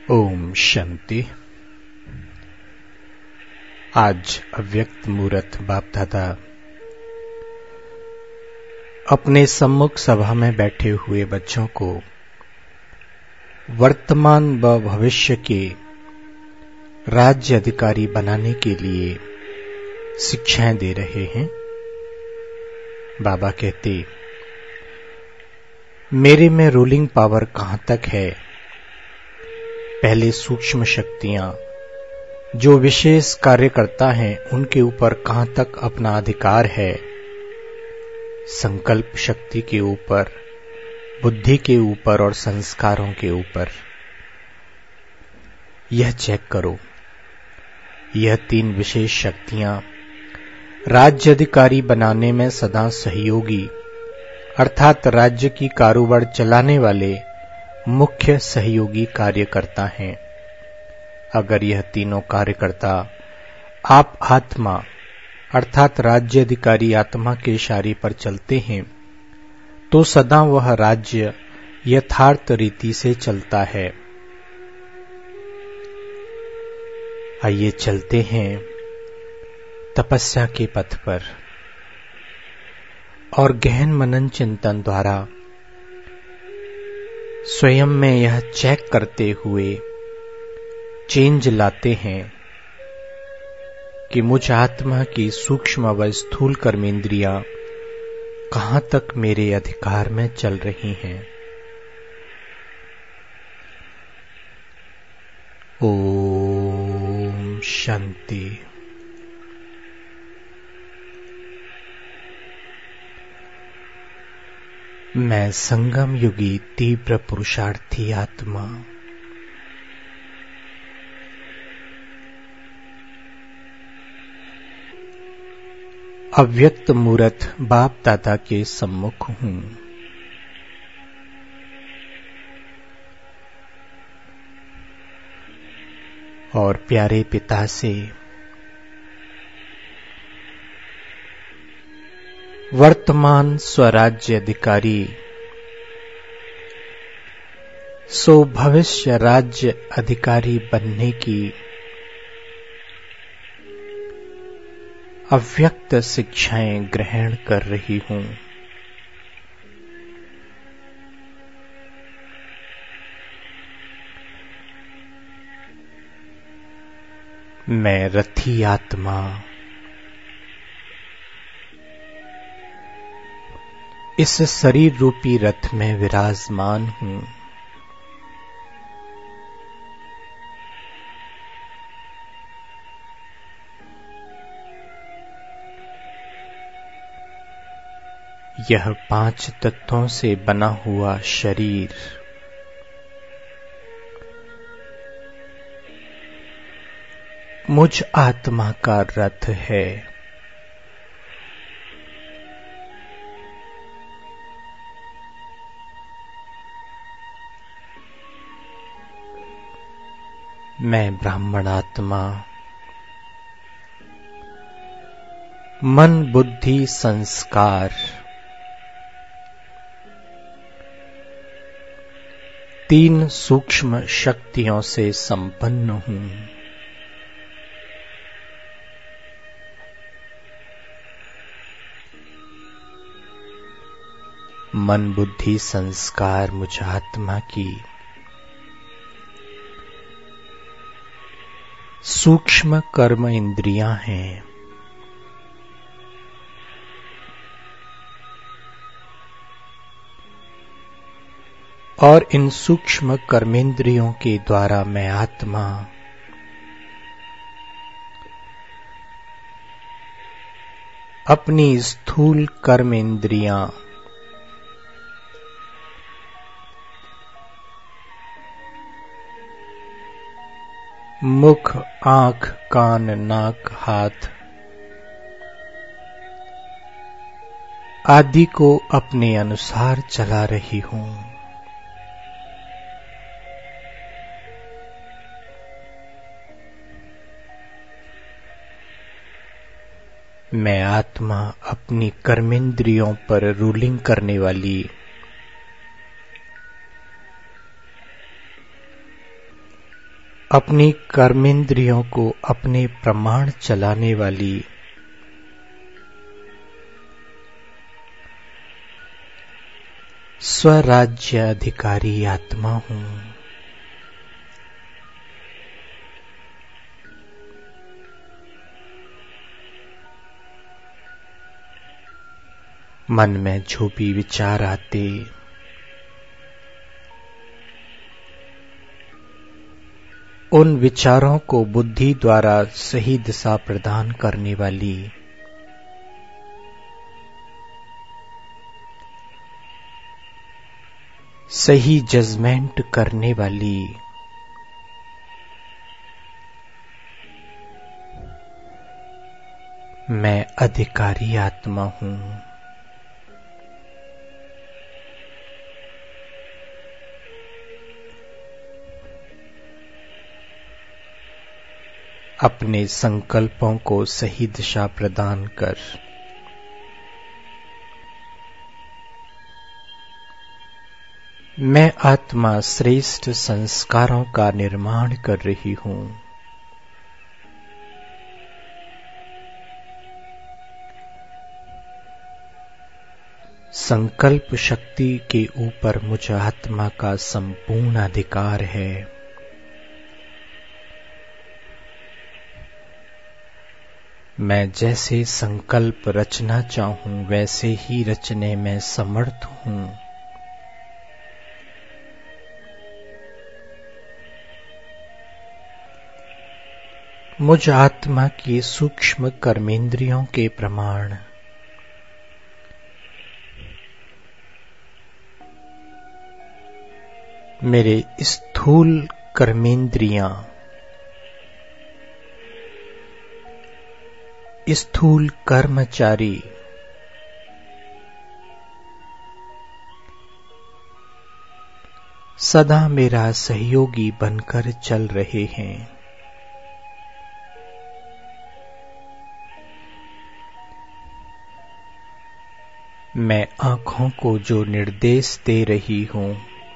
ओम शांति। आज अव्यक्त मूर्त बाप दादा अपने सम्मुख सभा में बैठे हुए बच्चों को वर्तमान व भविष्य के राज्य अधिकारी बनाने के लिए शिक्षाएं दे रहे हैं। बाबा कहते, मेरे में रूलिंग पावर कहां तक है? पहले सूक्ष्म शक्तियां जो विशेष कार्य करता है उनके ऊपर कहां तक अपना अधिकार है? संकल्प शक्ति के ऊपर, बुद्धि के ऊपर और संस्कारों के ऊपर। यह चेक करो। यह तीन विशेष शक्तियां राज्य अधिकारी बनाने में सदा सहयोगी अर्थात राज्य की कारोबार चलाने वाले मुख्य सहयोगी कार्यकर्ता हैं। अगर यह तीनों कार्यकर्ता आप आत्मा अर्थात राज्य अधिकारी आत्मा के इशारे पर चलते हैं तो सदा वह राज्य यथार्थ रीति से चलता है। आइए चलते हैं तपस्या के पथ पर और गहन मनन चिंतन द्वारा स्वयं में यह चेक करते हुए चेंज लाते हैं कि मुझ आत्मा की सूक्ष्म व स्थूल कर्मेंद्रियां कहां तक मेरे अधिकार में चल रही हैं। ओम शांति। मैं संगम युगी तीव्र पुरुषार्थी आत्मा अव्यक्त मूर्त बाप दादा के सम्मुख हूं। और प्यारे पिता से वर्तमान स्वराज्य अधिकारी सो भविष्य राज्य अधिकारी बनने की अव्यक्त शिक्षाएं ग्रहण कर रही हूं। मैं रथी आत्मा इस शरीर रूपी रथ में विराजमान हूं। यह 5 तत्वों से बना हुआ शरीर मुझ आत्मा का रथ है। मैं ब्राह्मण आत्मा मन बुद्धि संस्कार तीन सूक्ष्म शक्तियों से संपन्न हूं। मन बुद्धि संस्कार मुझ आत्मा की सूक्ष्म कर्म इंद्रियां हैं। और इन सूक्ष्म कर्मेंद्रियों के द्वारा मैं आत्मा अपनी स्थूल कर्मेंद्रियां मुख आंख कान नाक हाथ आदि को अपने अनुसार चला रही हूं। मैं आत्मा अपनी कर्मेंद्रियों पर रूलिंग करने वाली अपनी कर्मेंद्रियों को अपने प्रमाण चलाने वाली स्वराज्य अधिकारी आत्मा हूं। मन में जो भी विचार आते उन विचारों को बुद्धि द्वारा सही दिशा प्रदान करने वाली सही जजमेंट करने वाली मैं अधिकारी आत्मा हूं। अपने संकल्पों को सही दिशा प्रदान कर मैं आत्मा श्रेष्ठ संस्कारों का निर्माण कर रही हूं। संकल्प शक्ति के ऊपर मुझ आत्मा का संपूर्ण अधिकार है। मैं जैसे संकल्प रचना चाहूं वैसे ही रचने में समर्थ हूं। मुझ आत्मा की सूक्ष्म कर्मेंद्रियों के प्रमाण मेरे स्थूल कर्मेंद्रियां स्थूल कर्मचारी सदा मेरा सहयोगी बनकर चल रहे हैं। मैं आंखों को जो निर्देश दे रही हूं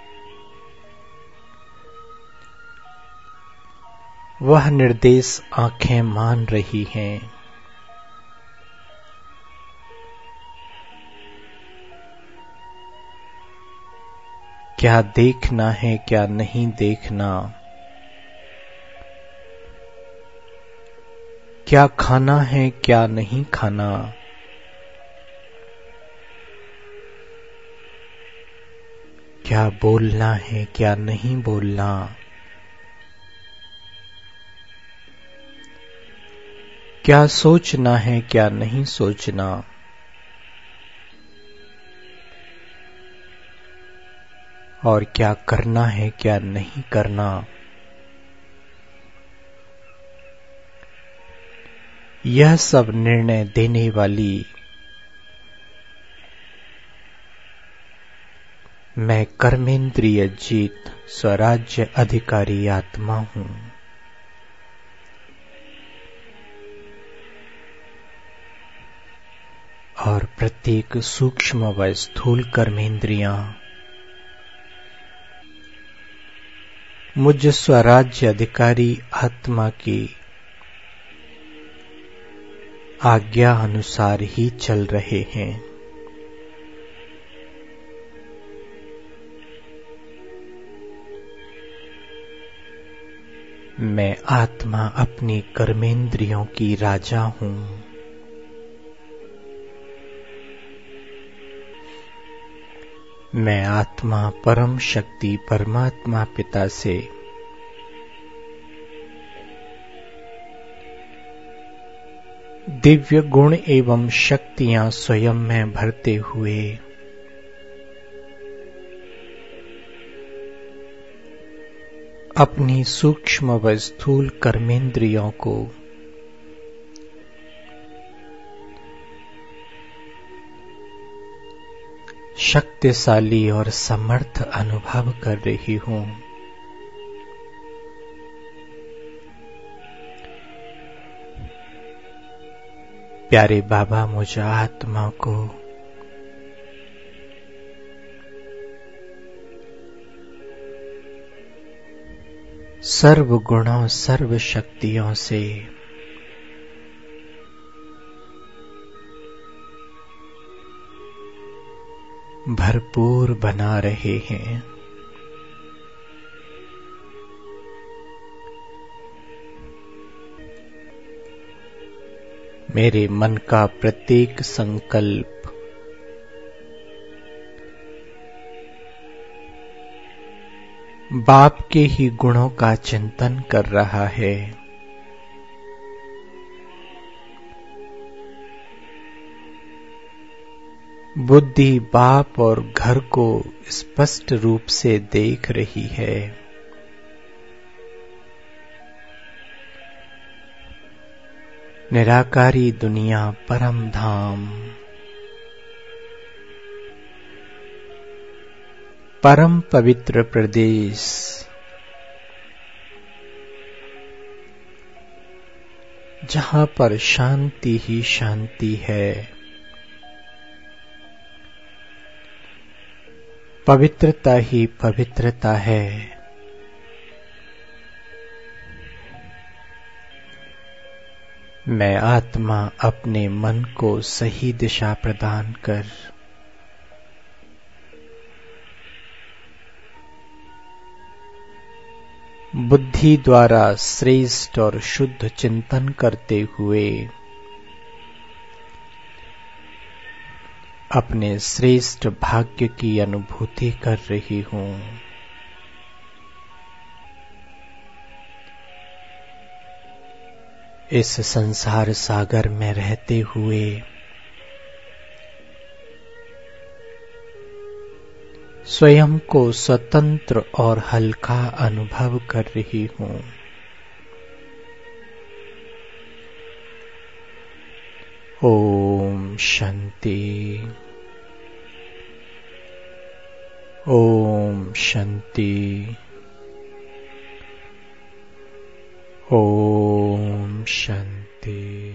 वह निर्देश आंखें मान रही हैं। क्या देखना है क्या नहीं देखना, क्या खाना है क्या नहीं खाना, क्या बोलना है क्या नहीं बोलना, क्या सोचना है क्या नहीं सोचना, और क्या करना है क्या नहीं करना, यह सब निर्णय देने वाली मैं कर्मेंद्रिय जीत स्वराज्य अधिकारी आत्मा हूं। और प्रत्येक सूक्ष्म व स्थूल कर्मेंद्रियां मुझ स्वराज्य अधिकारी आत्मा की आज्ञा अनुसार ही चल रहे हैं। मैं आत्मा अपनी कर्मेंद्रियों की राजा हूं। मैं आत्मा परम शक्ति परमात्मा पिता से दिव्य गुण एवं शक्तियां स्वयं में भरते हुए अपनी सूक्ष्म व स्थूल कर्मेंद्रियों को शक्तिशाली और समर्थ अनुभव कर रही हूं। प्यारे बाबा मुझ आत्मा को सर्व गुणों सर्व शक्तियों से भरपूर बना रहे हैं। मेरे मन का प्रत्येक संकल्प बाप के ही गुणों का चिंतन कर रहा है। बुद्धि बाप और घर को स्पष्ट रूप से देख रही है। निराकारी दुनिया परम धाम, परम पवित्र प्रदेश, जहां पर शांति ही शांति है, पवित्रता ही पवित्रता है। मैं आत्मा अपने मन को सही दिशा प्रदान कर बुद्धि द्वारा श्रेष्ठ और शुद्ध चिंतन करते हुए अपने श्रेष्ठ भाग्य की अनुभूति कर रही हूँ। इस संसार सागर में रहते हुए स्वयं को स्वतंत्र और हल्का अनुभव कर रही हूँ। ओम शांति, ओम शांति, ओम शांति।